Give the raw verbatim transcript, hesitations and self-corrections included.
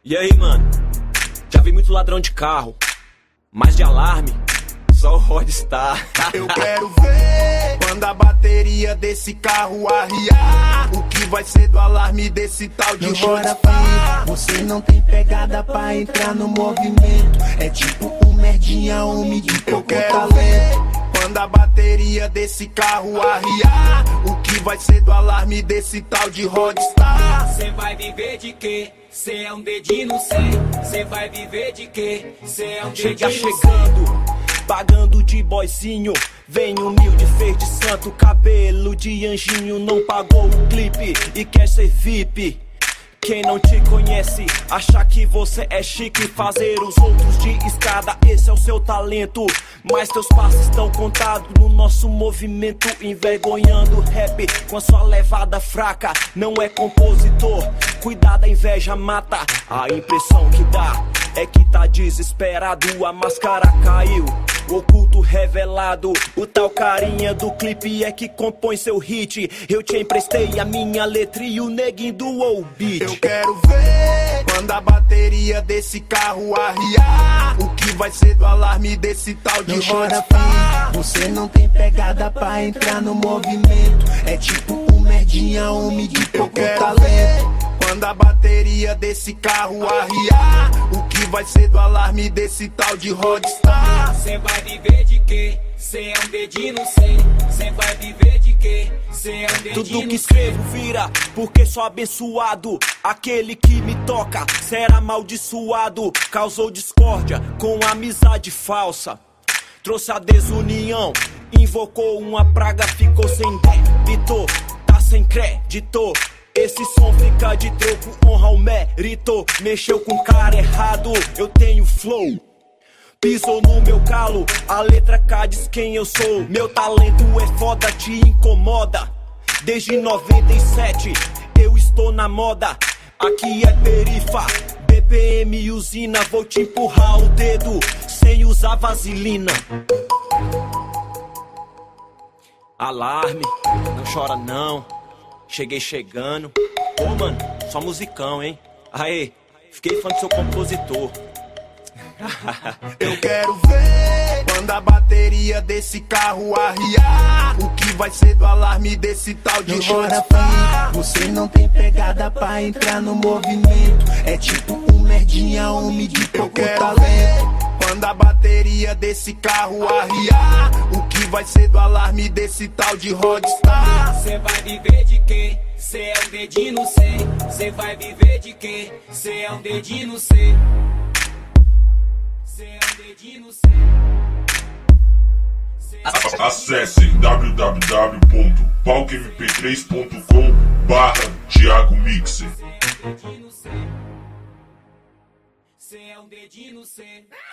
E aí, mano? Já vi muito ladrão de carro, mas de alarme, só o Rodstar. Eu quero ver quando a bateria desse carro arriar, o que vai ser do alarme desse tal de Rodstar. Você não tem pegada pra entrar no movimento. É tipo um merdinha homem de pouco talento. Quando a bateria desse carro arriar, o que vai ser do alarme desse tal de Rodstar? Cê vai viver de quê? Cê é um dedinho no cem. Cê vai viver de quê? Cê é um dedinho Chega chegando, pagando de boizinho. Vem humilde, fez de santo, cabelo de anjinho. Não pagou o clipe e quer ser V I P. Quem não te conhece, acha que você é chique. Fazer os outros de escada, esse é o seu talento. Mas teus passos estão contados no nosso movimento. Envergonhando rap com a sua levada fraca. Não é compositor, cuidado, a inveja mata. A impressão que dá é que tá desesperado. A máscara caiu, o oculto revelado. O tal carinha do clipe é que compõe seu hit. Eu te emprestei a minha letra e o neguinho doou o beat. Eu quero ver quando a bateria desse carro arriar, o que vai ser do alarme desse tal de Rodstar. Você não tem pegada pra entrar no movimento. É tipo um merdinha homem de pouco talento. Quando a bateria desse carro arriar, o que vai ser do alarme desse tal de Rodstar? Cê vai viver de quê? Cê é um dedinho no cem. Cê vai viver de quê? Cê é um dedinho no cem. Tudo que escrevo vira, porque sou abençoado. Aquele que me toca será amaldiçoado. Causou discórdia com amizade falsa. Trouxe a desunião, invocou uma praga, ficou sem débito, tá sem crédito. Esse som fica de troco, honra ao mérito. Mexeu com o cara errado, eu tenho flow. Pisou no meu calo, a letra K diz quem eu sou. Meu talento é foda, te incomoda. Desde noventa e sete eu estou na moda. Aqui é perifa, B P M usina. Vou te empurrar o dedo sem usar vaselina. Alarme, não chora não. Cheguei chegando. Ô, mano, só musicão, hein? Aê, fiquei fã do seu compositor. Eu quero ver quando a bateria desse carro arriar, o que vai ser do alarme desse tal de Rodstar. Você não tem pegada pra entrar no movimento. É tipo um merdinha homem de pouco talento. Quando a bateria desse carro arriar, o que vai ser do alarme desse tal de Rodstar? Cê vai viver de quê? Cê é um dedinho no cem. Cê vai viver de quê? Cê é um dedinho no cem. Cê é um dedinho no cem. Acesse w w w ponto palco m p três ponto com barra Thiago Mixer. Cê é um dedinho no cem.